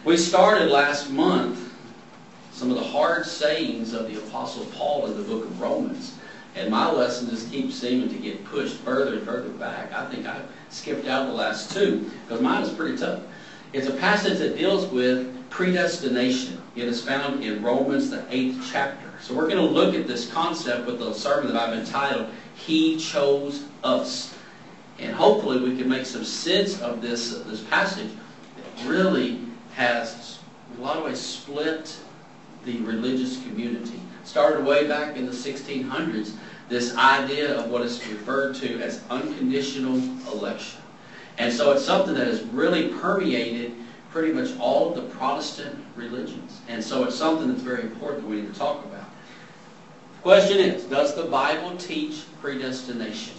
We started last month some of the hard sayings of the Apostle Paul in the book of Romans. And my lesson just keeps seeming to get pushed further and further back. I think I skipped out the last two because mine is pretty tough. It's a passage that deals with predestination. It is found in Romans, the 8th chapter. So we're going to look at this concept with the sermon that I've entitled, He Chose Us. And hopefully we can make some sense of this passage that really has, in a lot of ways, split the religious community. Started way back in the 1600s, this idea of what is referred to as unconditional election. And so it's something that has really permeated pretty much all of the Protestant religions. And so it's something that's very important that we need to talk about. The question is, does the Bible teach predestination?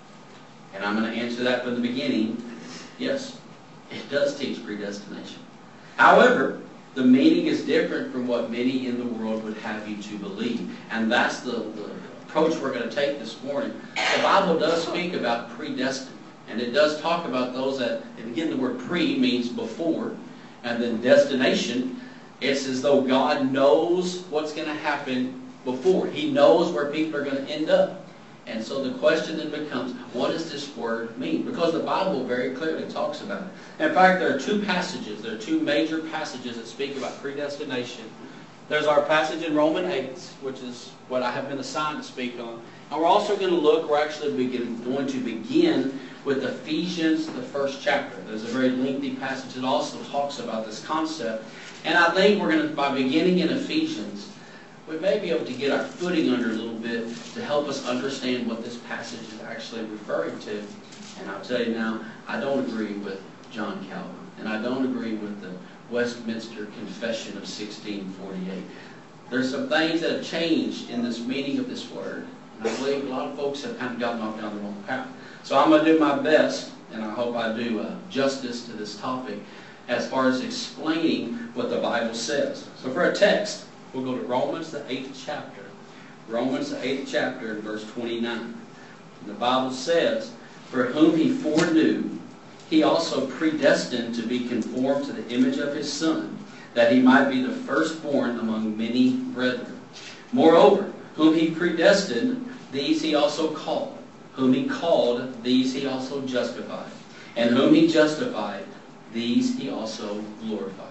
And I'm going to answer that from the beginning. Yes, it does teach predestination. However, the meaning is different from what many in the world would have you to believe. And that's the approach we're going to take this morning. The Bible does speak about predestined. And it does talk about those that, and again the word pre means before, and then destination, it's as though God knows what's going to happen before. He knows where people are going to end up. And so the question then becomes, what does this word mean? Because the Bible very clearly talks about it. In fact, there are two passages, there are two major passages that speak about predestination. There's our passage in Romans 8, which is what I have been assigned to speak on. And we're also going to look, we're actually going to begin with Ephesians, the 1st chapter. There's a very lengthy passage that also talks about this concept. And I think we're going to, by beginning in Ephesians, we may be able to get our footing under a little bit to help us understand what this passage is actually referring to. And I'll tell you now, I don't agree with John Calvin. And I don't agree with the Westminster Confession of 1648. There's some things that have changed in this meaning of this word. And I believe a lot of folks have kind of gotten off down the wrong path. So I'm going to do my best, and I hope I do justice to this topic as far as explaining what the Bible says. So for a text, we'll go to Romans, the 8th chapter. Romans, the 8th chapter, and verse 29. And the Bible says, "For whom he foreknew, he also predestined to be conformed to the image of his Son, that he might be the firstborn among many brethren. Moreover, whom he predestined, these he also called. Whom he called, these he also justified. And whom he justified, these he also glorified."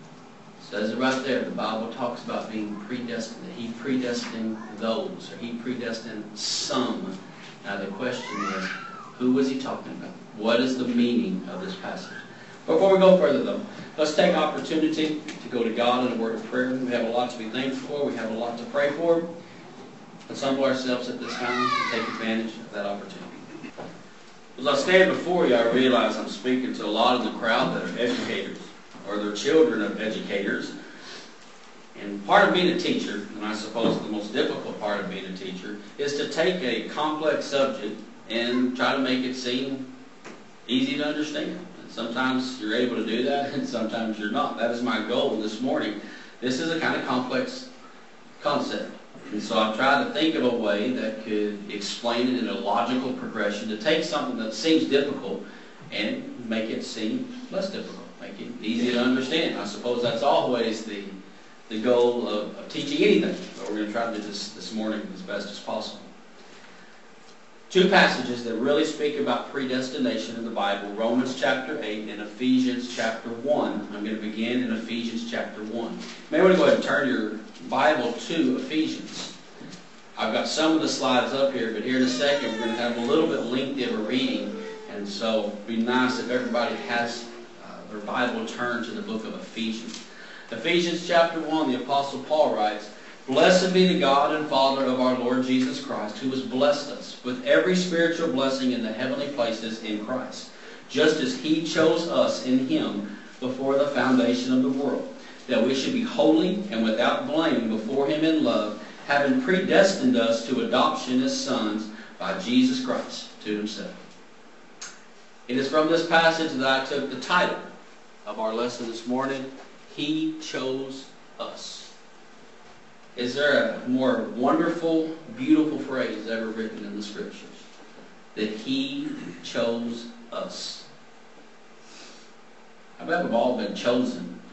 It says it right there. The Bible talks about being predestined. That he predestined those, or he predestined some. Now the question is, who was he talking about? What is the meaning of this passage? Before we go further though, let's take opportunity to go to God in a word of prayer. We have a lot to be thankful for. We have a lot to pray for. Let's humble ourselves at this time and take advantage of that opportunity. As I stand before you, I realize I'm speaking to a lot of the crowd that are educators, or they're children of educators. And part of being a teacher, and I suppose the most difficult part of being a teacher, is to take a complex subject and try to make it seem easy to understand. And sometimes you're able to do that, and sometimes you're not. That is my goal this morning. This is a kind of complex concept. And so I've tried to think of a way that could explain it in a logical progression, to take something that seems difficult and make it seem less difficult, make it easy to understand. I suppose that's always the goal of teaching anything. But we're going to try to do this morning as best as possible. Two passages that really speak about predestination in the Bible, Romans chapter 8 and Ephesians chapter 1. I'm going to begin in Ephesians chapter 1. You may want to go ahead and turn your Bible to Ephesians. I've got some of the slides up here, but here in a second we're going to have a little bit lengthy of a reading, and so it would be nice if everybody has their Bible turned to the book of Ephesians. Ephesians chapter 1, the Apostle Paul writes, "Blessed be the God and Father of our Lord Jesus Christ, who has blessed us with every spiritual blessing in the heavenly places in Christ, just as He chose us in Him before the foundation of the world, that we should be holy and without blame before Him in love, having predestined us to adoption as sons by Jesus Christ to Himself." It is from this passage that I took the title of our lesson this morning, He Chose Us. Is there a more wonderful, beautiful phrase ever written in the Scriptures? That He chose us. I bet we've all been chosen for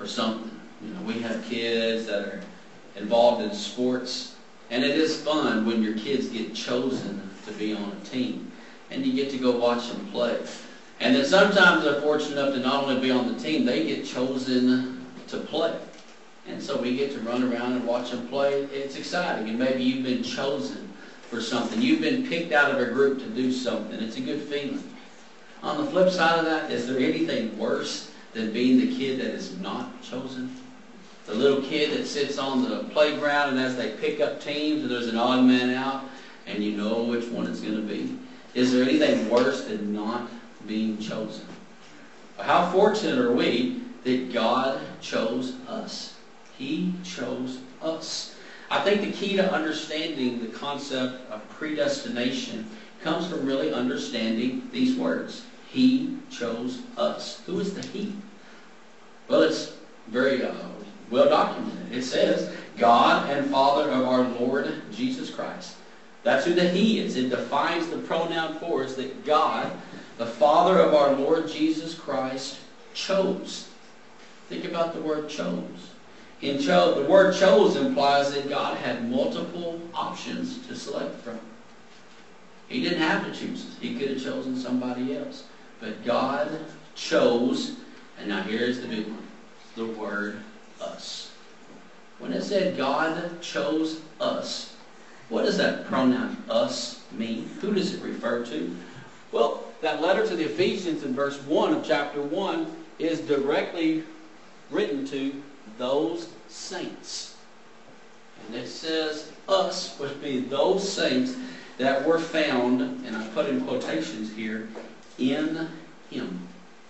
for something. You know, we have kids that are involved in sports, and it is fun when your kids get chosen to be on a team, and you get to go watch them play. And then sometimes they're fortunate enough to not only be on the team, they get chosen to play. And so we get to run around and watch them play. It's exciting, and maybe you've been chosen for something. You've been picked out of a group to do something. It's a good feeling. On the flip side of that, is there anything worse than being the kid that is not chosen? The little kid that sits on the playground, and as they pick up teams and there's an odd man out, and you know which one it's going to be. Is there anything worse than not being chosen? How fortunate are we that God chose us? He chose us. I think the key to understanding the concept of predestination comes from really understanding these words. He chose us. Who is the He? Well, it's very well documented. It says, God and Father of our Lord Jesus Christ. That's who the He is. It defines the pronoun for us that God, the Father of our Lord Jesus Christ, chose. Think about the word chose. The word chose implies that God had multiple options to select from. He didn't have to choose. He could have chosen somebody else. But God chose, and now here's the big one, the word us. When it said God chose us, what does that pronoun us mean? Who does it refer to? Well, that letter to the Ephesians in verse 1 of chapter 1 is directly written to those saints. And it says us would be those saints that were found, and I put in quotations here, in Him.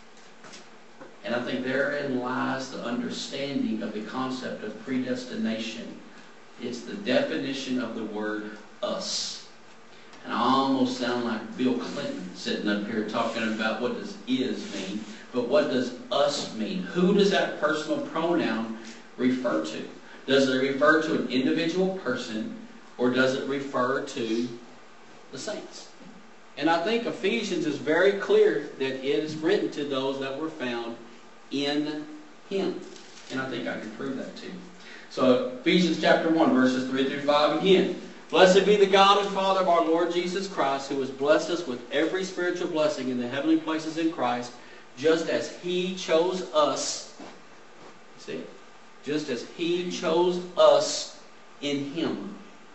And I think therein lies the understanding of the concept of predestination. It's the definition of the word us. And I almost sound like Bill Clinton sitting up here talking about what does is mean. But what does us mean? Who does that personal pronoun refer to? Does it refer to an individual person, or does it refer to the saints? And I think Ephesians is very clear that it is written to those that were found in Him. And I think I can prove that to you. So Ephesians chapter 1, verses 3 through 5 again. Blessed be the God and Father of our Lord Jesus Christ, who has blessed us with every spiritual blessing in the heavenly places in Christ, just as He chose us. See? Just as He chose us in Him.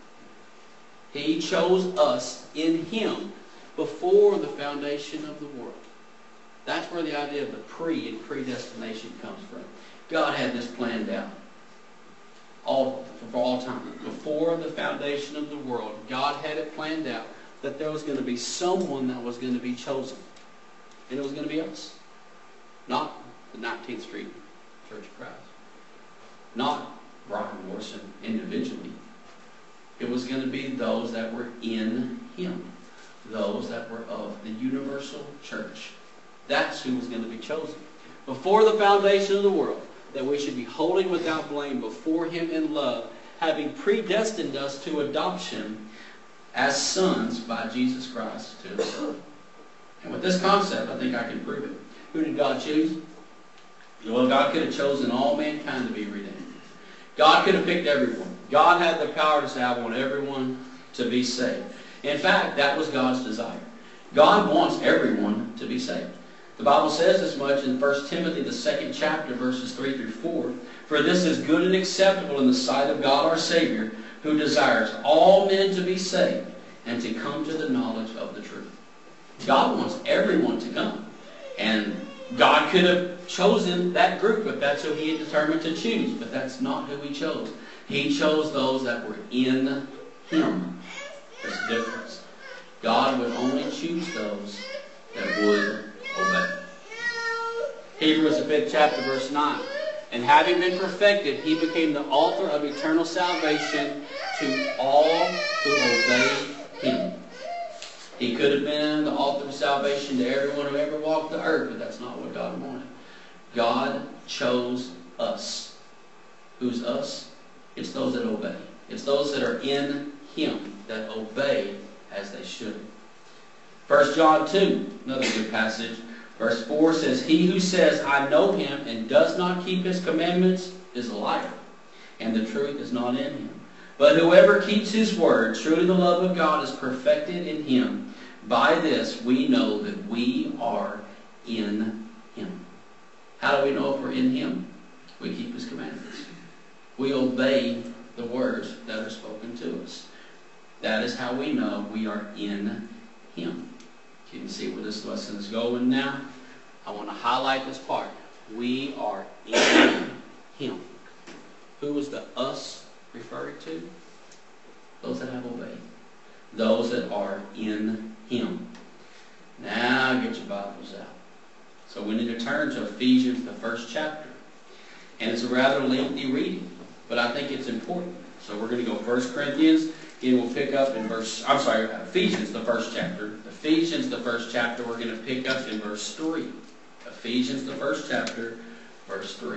He chose us in Him before the foundation of the world. That's where the idea of the pre and predestination comes from. God had this planned out for all time. Before the foundation of the world, God had it planned out that there was going to be someone that was going to be chosen. And it was going to be us. Not the 19th Street Church of Christ. Not Brian Morrison individually. It was going to be those that were in Him. Those that were of the universal church. That's who was going to be chosen. Before the foundation of the world, that we should be holy without blame before Him in love, having predestined us to adoption as sons by Jesus Christ to Himself. And with this concept, I think I can prove it. Who did God choose? Well, God could have chosen all mankind to be redeemed. God could have picked everyone. God had the power to say, I want everyone to be saved. In fact, that was God's desire. God wants everyone to be saved. The Bible says as much in 1 Timothy, the 2nd chapter, verses 3 through 4. For this is good and acceptable in the sight of God our Savior, who desires all men to be saved and to come to the knowledge of the truth. God wants everyone to come. And God could have chosen that group if that's who He had determined to choose. But that's not who He chose. He chose those that were in Him. There's a difference. God would only choose those that would obey. Hebrews, the 5th chapter, verse 9. And having been perfected, He became the author of eternal salvation to all who obey Him. He could have been the author of salvation to everyone who ever walked the earth, but that's not what God wanted. God chose us. Who's us? It's those that obey. It's those that are in Him, that obey as they should. 1 John 2, another good passage. Verse 4 says, "He who says, I know him, and does not keep his commandments is a liar, and the truth is not in him. But whoever keeps his word, truly the love of God is perfected in him. By this we know that we are in him." How do we know if we're in him? We keep his commandments. We obey the words that are spoken to us. That is how we know we are in him. You can see where this lesson is going now. I want to highlight this part. We are in him. Who is the us referring to? Those that have obeyed. Those that are in him. Now get your Bibles out. So we need to turn to Ephesians, the 1st chapter. And it's a rather lengthy reading, but I think it's important. So we're going to go 1 Corinthians, and we'll pick up in Ephesians, the 1st chapter. Ephesians, the 1st chapter, we're going to pick up in verse 3. Ephesians, the 1st chapter, verse 3.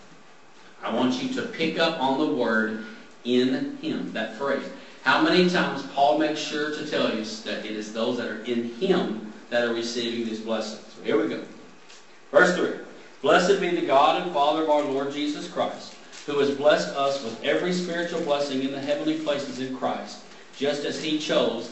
I want you to pick up on the word in him, that phrase. How many times Paul makes sure to tell you that it is those that are in him that are receiving these blessings. So here we go. Verse 3. "Blessed be the God and Father of our Lord Jesus Christ, who has blessed us with every spiritual blessing in the heavenly places in Christ, just as he chose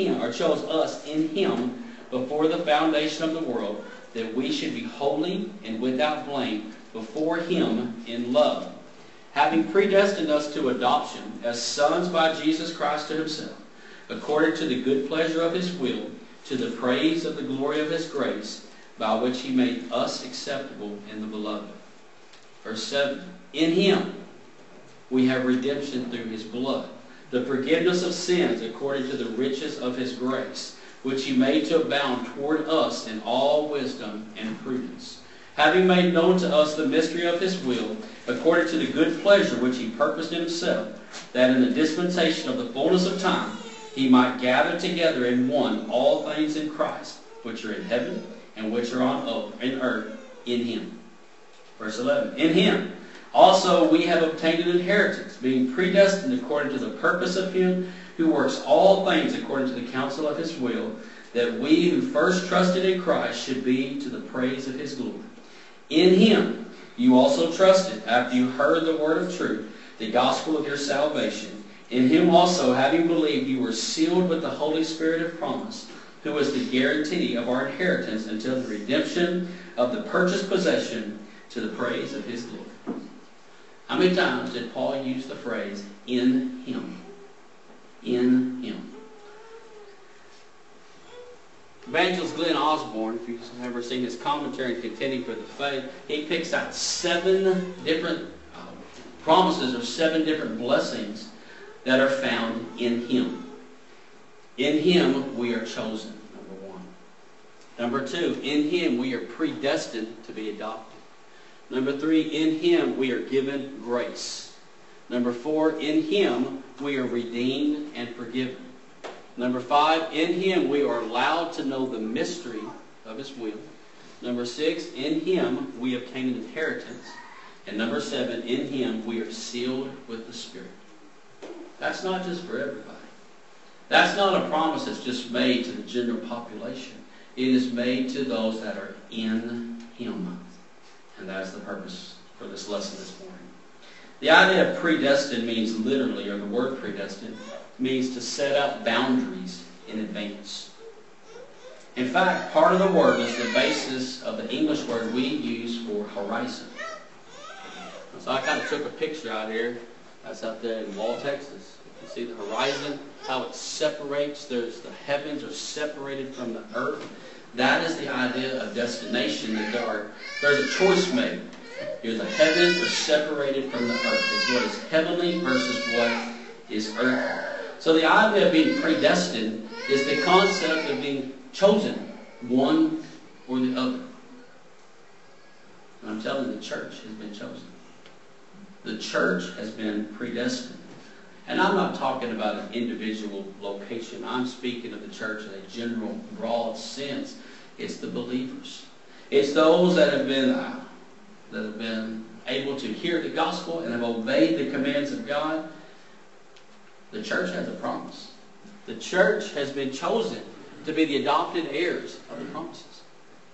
us in him before the foundation of the world, that we should be holy and without blame before him in love, having predestined us to adoption as sons by Jesus Christ to himself, according to the good pleasure of his will, to the praise of the glory of his grace, by which he made us acceptable in the beloved." Verse 7. "In him we have redemption through his blood, the forgiveness of sins according to the riches of his grace, which he made to abound toward us in all wisdom and prudence, having made known to us the mystery of his will, according to the good pleasure which he purposed in himself, that in the dispensation of the fullness of time he might gather together in one all things in Christ, which are in heaven and which are on earth, in him." Verse 11. "In him also we have obtained an inheritance, being predestined according to the purpose of him who works all things according to the counsel of his will, that we who first trusted in Christ should be to the praise of his glory. In him you also trusted, after you heard the word of truth, the gospel of your salvation. In him also, having believed, you were sealed with the Holy Spirit of promise, who is the guarantee of our inheritance until the redemption of the purchased possession, to the praise of his glory." How many times did Paul use the phrase, in him? In him. Evangelist Glenn Osborne, if you've ever seen his commentary on Contending for the Faith, he picks out 7 different promises or 7 different blessings that are found in him. In him we are chosen, number 1. Number 2, in him we are predestined to be adopted. Number 3, in him we are given grace. Number 4, in him we are redeemed and forgiven. Number 5, in him we are allowed to know the mystery of his will. Number 6, in him we obtain an inheritance. And number 7, in him we are sealed with the Spirit. That's not just for everybody. That's not a promise that's just made to the general population. It is made to those that are in him. And that's the purpose for this lesson this morning. The idea of predestined means literally, or the word predestined, means to set out boundaries in advance. In fact, part of the word is the basis of the English word we use for horizon. So I kind of took a picture out here. That's out there in Wall, Texas. You can see the horizon, how it separates. The heavens are separated from the earth. That is the idea of destination, that there's a choice made. Here the heavens are separated from the earth. It's what is heavenly versus what is earthly. So the idea of being predestined is the concept of being chosen, one or the other. And I'm telling you, the church has been chosen. The church has been predestined. And I'm not talking about an individual location. I'm speaking of the church in a general, broad sense. It's the believers. It's those that have been able to hear the gospel and have obeyed the commands of God. The church has a promise. The church has been chosen to be the adopted heirs of the promises.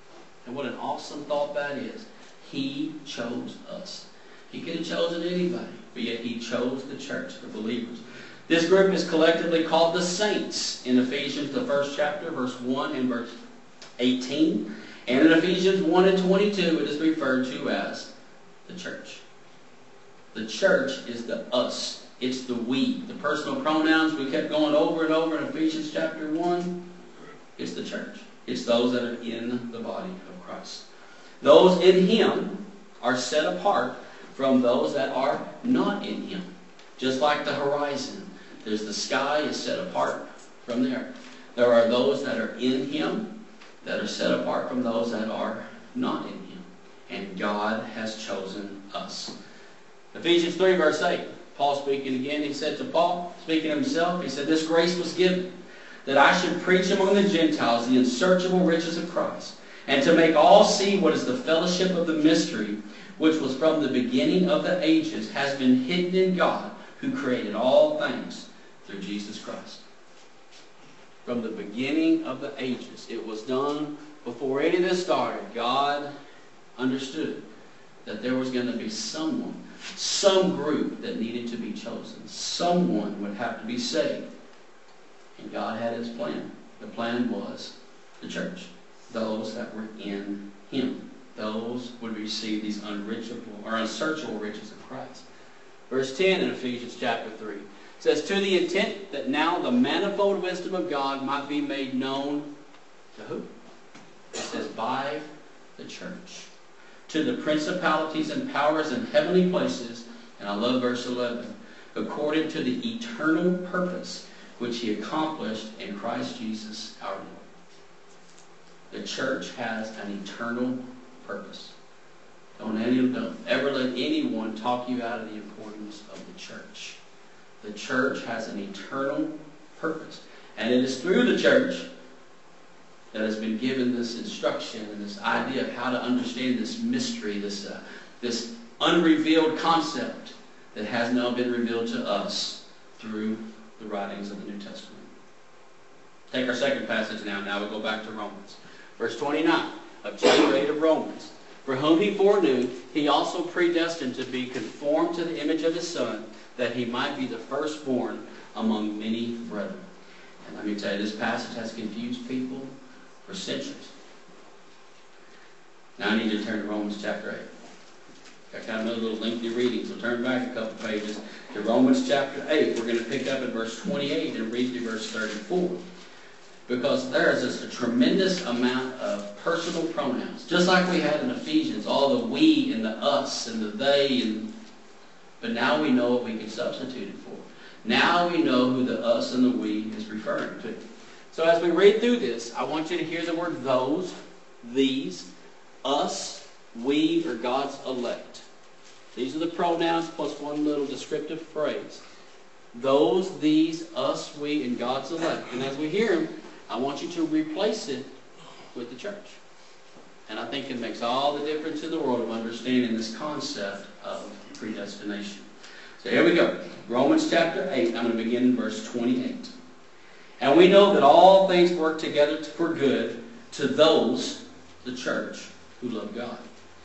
And what an awesome thought that is. He chose us. He could have chosen anybody, but yet He chose the church, the believers. This group is collectively called the saints in Ephesians, the first chapter, verse 1 and verse 18. And in Ephesians 1 and 22, it is referred to as the church. The church is the us. It's the we. The personal pronouns we kept going over and over in Ephesians chapter 1. It's the church. It's those that are in the body of Christ. Those in Him are set apart from those that are not in Him. Just like the horizon. There's the sky is set apart from the earth. There are those that are in Him that are set apart from those that are not in Him. And God has chosen us. Ephesians 3 verse 8. Paul speaking again, he said to Paul, speaking of himself, he said, "This grace was given, that I should preach among the Gentiles the unsearchable riches of Christ, and to make all see what is the fellowship of the mystery, which was from the beginning of the ages, has been hidden in God, who created all things through Jesus Christ." From the beginning of the ages, it was done before any of this started. God understood that there was going to be someone, some group that needed to be chosen. Someone would have to be saved. And God had His plan. The plan was the church. Those that were in Him. Those would receive these unreachable or unsearchable riches of Christ. Verse 10 in Ephesians chapter 3 says, "To the intent that now the manifold wisdom of God might be made known to who?" It says, by the church. "To the principalities and powers in heavenly places," and I love verse 11, "according to the eternal purpose which He accomplished in Christ Jesus our Lord." The church has an eternal purpose. Don't ever let anyone talk you out of the importance of the church. The church has an eternal purpose. And it is through the church that has been given this instruction and this idea of how to understand this mystery, this unrevealed concept that has now been revealed to us through the writings of the New Testament. Take our second passage now. Now we go back to Romans. Verse 29 of chapter 8 of Romans. "For whom He foreknew, He also predestined to be conformed to the image of His Son, that He might be the firstborn among many brethren." And let me tell you, this passage has confused people for centuries. Now I need you to turn to Romans chapter 8. Got kind of another little lengthy reading, so turn back a couple pages to Romans chapter 8. We're going to pick up at verse 28 and read through verse 34. Because there is just a tremendous amount of personal pronouns. Just like we had in Ephesians, all the we and the us and the they. But now we know what we can substitute it for. Now we know who the us and the we is referring to. So as we read through this, I want you to hear the word those, these, us, we, or God's elect. These are the pronouns plus one little descriptive phrase. Those, these, us, we, and God's elect. And as we hear them, I want you to replace it with the church. And I think it makes all the difference in the world of understanding this concept of predestination. So here we go. Romans chapter 8. I'm going to begin in verse 28. "And we know that all things work together for good to those," the church, "who love God.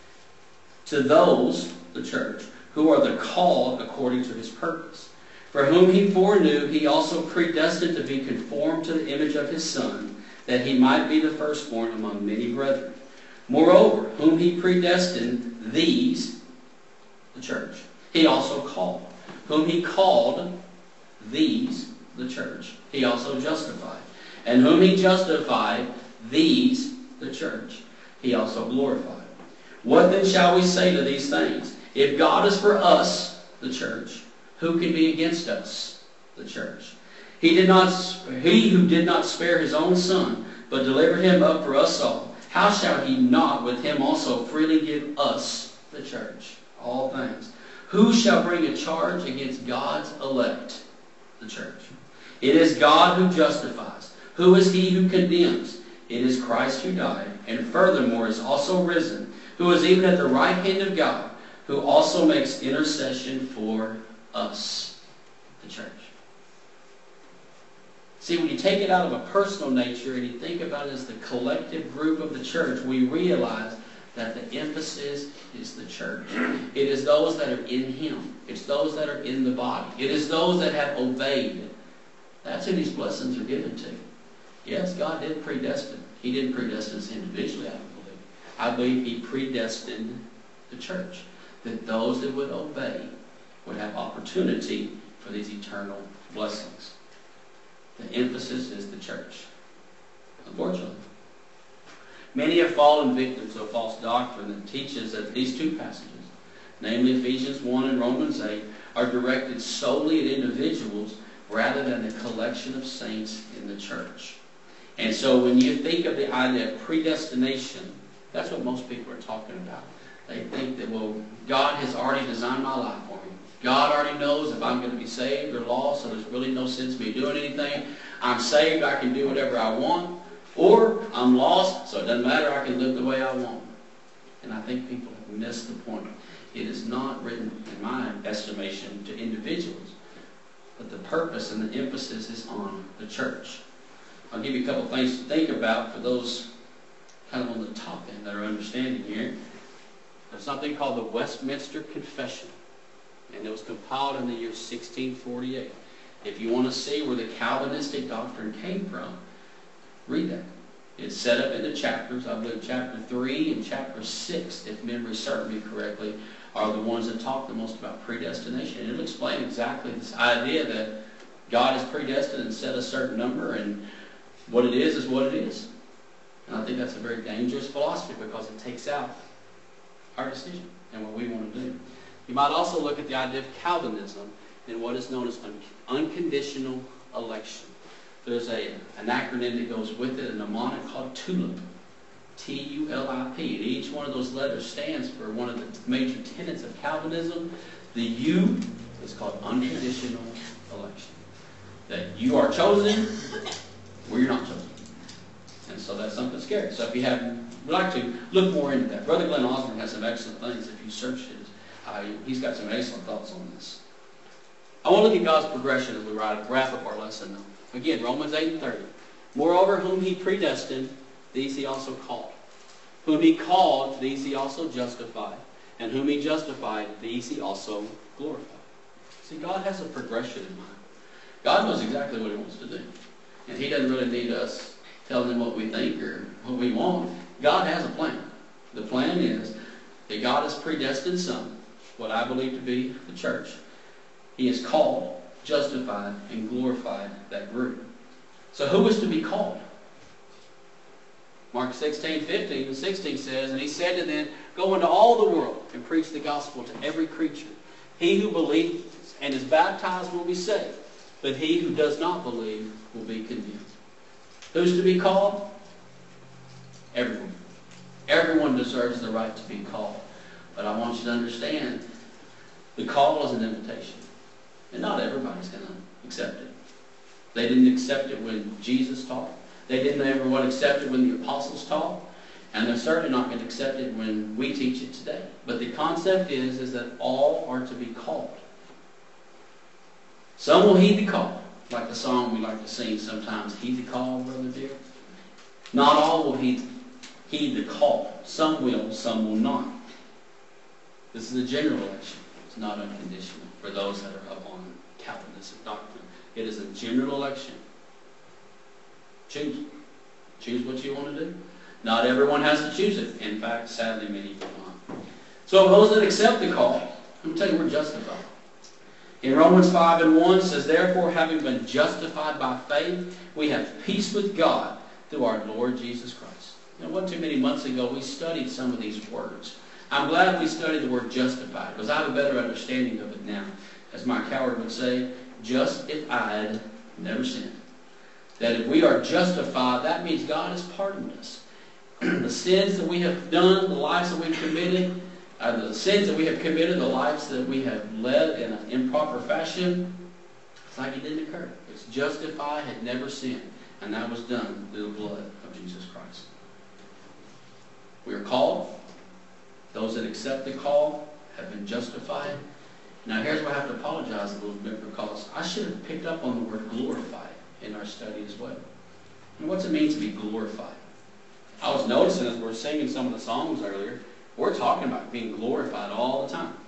To those," the church, "who are the called according to His purpose. For whom He foreknew, He also predestined to be conformed to the image of His Son, that He might be the firstborn among many brethren. Moreover, whom He predestined, these," the church, "He also called. Whom He called, these," the church, "He also justified. And whom He justified, these," the church, "He also glorified. What then shall we say to these things? If God is for us," the church, "who can be against us?" the church. He who did not spare His own Son, but delivered Him up for us all, how shall He not with Him also freely give us," the church, "all things? Who shall bring a charge against God's elect?" the church. It is God who justifies. Who is he who condemns? It is Christ who died, and furthermore is also risen, who is even at the right hand of God, who also makes intercession for us, the church. See, when you take it out of a personal nature and you think about it as the collective group of the church, we realize that the emphasis is the church. It is those that are in Him. It's those that are in the body. It is those that have obeyed. That's who these blessings are given to. Yes, God did predestine. He didn't predestine us individually, I believe. I believe He predestined the church. That those that would obey would have opportunity for these eternal blessings. The emphasis is the church. Unfortunately. Many have fallen victims to a false doctrine that teaches that these two passages, namely Ephesians 1 and Romans 8, are directed solely at individuals rather than the collection of saints in the church. And so when you think of the idea of predestination, that's what most people are talking about. They think that, well, God has already designed my life for me. God already knows if I'm going to be saved or lost, so there's really no sense in me doing anything. I'm saved, I can do whatever I want. Or I'm lost, so it doesn't matter, I can live the way I want. And I think people have missed the point. It is not written, in my estimation, to individuals. But the purpose and the emphasis is on the church. I'll give you a couple of things to think about for those kind of on the top end that are understanding here. There's something called the Westminster Confession. And it was compiled in the year 1648. If you want to see where the Calvinistic doctrine came from, read that. It's set up into chapters. I believe chapter 3 and chapter 6, if memory serves me correctly, are the ones that talk the most about predestination. And it'll explain exactly this idea that God has predestined and set a certain number, and what it is what it is. And I think that's a very dangerous philosophy because it takes out our decision and what we want to do. You might also look at the idea of Calvinism and what is known as unconditional election. There's an acronym that goes with it, a mnemonic called TULIP. T-U-L-I-P. And each one of those letters stands for one of the major tenets of Calvinism. The U is called unconditional election. That you are chosen or you're not chosen. And so that's something scary. So if you would like to look more into that. Brother Glenn Osborne has some excellent things. If you search it, he's got some excellent thoughts on this. I want to look at God's progression as we wrap up our lesson now. Again, Romans 8 and 30. Moreover, whom He predestined, these He also called. Whom He called, these He also justified. And whom He justified, these He also glorified. See, God has a progression in mind. God knows exactly what He wants to do. And He doesn't really need us telling Him what we think or what we want. God has a plan. The plan is that God has predestined some, what I believe to be the church. He has called, justified, and glorified that group. So who is to be called? Mark 16, 15 and 16 says, and He said to them, go into all the world and preach the gospel to every creature. He who believes and is baptized will be saved, but he who does not believe will be condemned. Who's to be called? Everyone. Everyone deserves the right to be called. But I want you to understand, the call is an invitation. And not everybody's going to accept it. They didn't accept it when Jesus taught. They didn't ever accept it when the apostles taught. And they're certainly not going to accept it when we teach it today. But the concept is that all are to be called. Some will heed the call. Like the song we like to sing sometimes, heed the call, brother dear. Not all will heed the call. Some will, some will not. This is a general election. It's not unconditional for those that are up on Calvinistic doctrine. It is a general election. Choose. Choose what you want to do. Not everyone has to choose it. In fact, sadly, many will not. So those that accept the call, let me tell you, we're justified. In Romans 5 and 1 it says, therefore, having been justified by faith, we have peace with God through our Lord Jesus Christ. It wasn't too many months ago we studied some of these words. I'm glad we studied the word justified because I have a better understanding of it now. As Mike Howard would say, just if I'd never sinned. That if we are justified, that means God has pardoned us. The sins that we have done, the lives that we've committed, the sins that we have committed, the lives that we have led in an improper fashion, it's like it didn't occur. It's justified, had never sinned. And that was done through the blood of Jesus Christ. We are called. Those that accept the call have been justified. Now here's where I have to apologize a little bit because I should have picked up on the word glorified. in our study as well. And what's it mean to be glorified? I was noticing as we were singing some of the songs earlier, we're talking about being glorified all the time.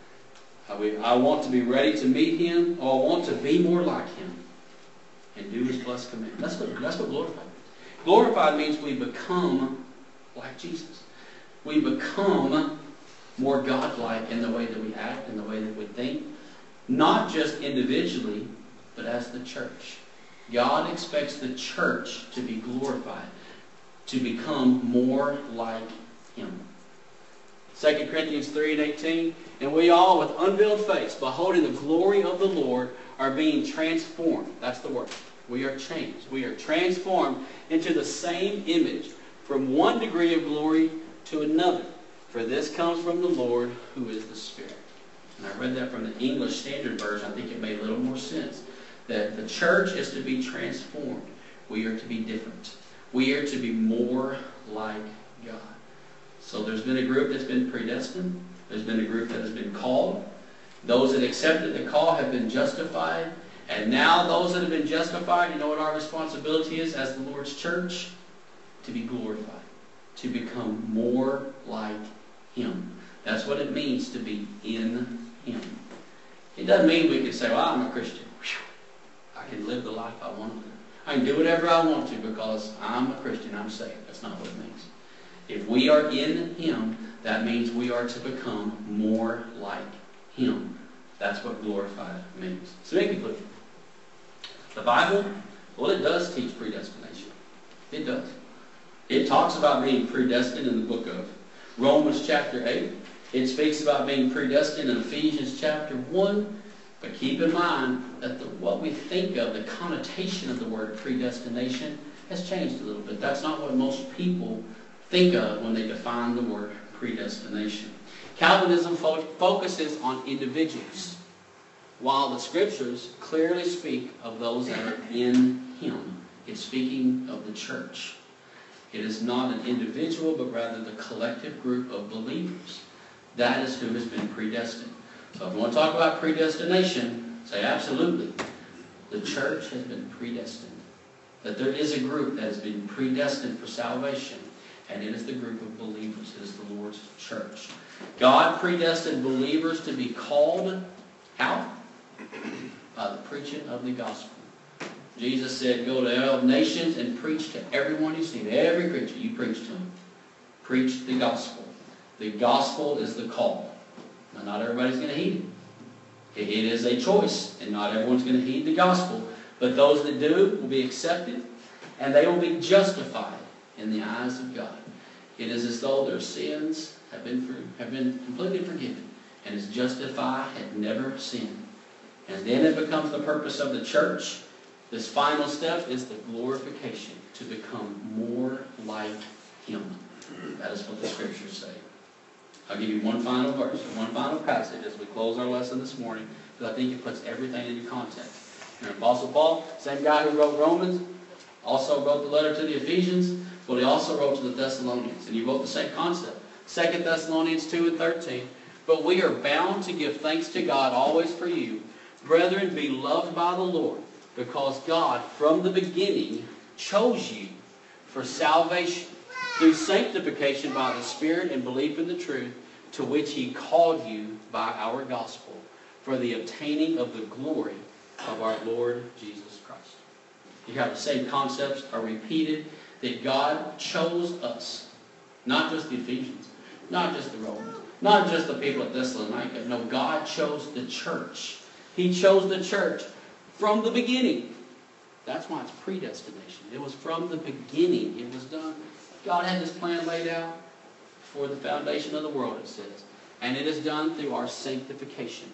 I want to be ready to meet Him, or I want to be more like Him and do His blessed command. That's what glorified means. Glorified means we become like Jesus. We become more God-like in the way that we act, in the way that we think, not just individually, but as the church. God expects the church to be glorified, to become more like Him. 2 Corinthians 3:18, and we all with unveiled face, beholding the glory of the Lord, are being transformed. That's the word. We are changed. We are transformed into the same image, from one degree of glory to another. For this comes from the Lord, who is the Spirit. And I read that from the English Standard Version. I think it made a little more sense. That the church is to be transformed. We are to be different. We are to be more like God. So there's been a group that's been predestined. There's been a group that has been called. Those that accepted the call have been justified. And now those that have been justified, you know what our responsibility is as the Lord's church? To be glorified. To become more like Him. That's what it means to be in Him. It doesn't mean we can say, well, I'm a Christian. I can live the life I want to live. I can do whatever I want to because I'm a Christian. I'm saved. That's not what it means. If we are in Him, that means we are to become more like Him. That's what glorified means. So in conclusion, the Bible, well, it does teach predestination. It does. It talks about being predestined in the book of Romans chapter 8. It speaks about being predestined in Ephesians chapter 1. But keep in mind that what we think of, the connotation of the word predestination, has changed a little bit. That's not what most people think of when they define the word predestination. Calvinism focuses on individuals, while the Scriptures clearly speak of those that are in Him. It's speaking of the church. It is not an individual, but rather the collective group of believers. That is who has been predestined. So if you want to talk about predestination, say absolutely. The church has been predestined. That there is a group that has been predestined for salvation, and it is the group of believers. It is the Lord's church. God predestined believers to be called out by the preaching of the gospel. Jesus said, go to all nations and preach to everyone you see. To every creature, you preach to them. Preach the gospel. The gospel is the call. Now, not everybody's going to heed it. It is a choice, and not everyone's going to heed the gospel. But those that do will be accepted, and they will be justified in the eyes of God. It is as though their sins have been completely forgiven, and is justified, had never sinned. And then it becomes the purpose of the church. This final step is the glorification, to become more like Him. That is what the Scriptures say. I'll give you one final verse, one final passage as we close our lesson this morning, because I think it puts everything into context. And Apostle Paul, same guy who wrote Romans, also wrote the letter to the Ephesians, but he also wrote to the Thessalonians. And he wrote the same concept. 2 Thessalonians 2:13. But we are bound to give thanks to God always for you, brethren, beloved by the Lord, because God from the beginning chose you for salvation through sanctification by the Spirit and belief in the truth, to which He called you by our gospel, for the obtaining of the glory of our Lord Jesus Christ. You have the same concepts are repeated, that God chose us. Not just the Ephesians, not just the Romans, not just the people at Thessalonica. No, God chose the church. He chose the church from the beginning. That's why it's predestination. It was from the beginning. It was done. God had this plan laid out before the foundation of the world, it says. And it is done through our sanctification.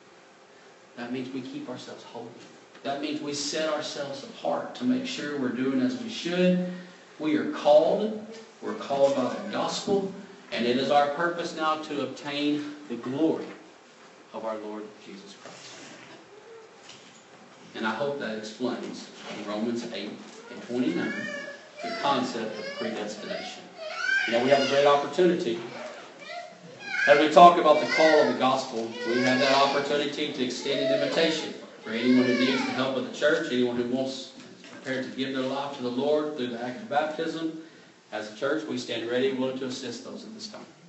That means we keep ourselves holy. That means we set ourselves apart to make sure we're doing as we should. We are called. We're called by the gospel. And it is our purpose now to obtain the glory of our Lord Jesus Christ. And I hope that explains in Romans 8 and 29 the concept of predestination. You know, we have a great opportunity. As we talk about the call of the gospel, we have that opportunity to extend an invitation for anyone who needs the help of the church, anyone who wants prepared to give their life to the Lord through the act of baptism. As a church, we stand ready and willing to assist those at this time.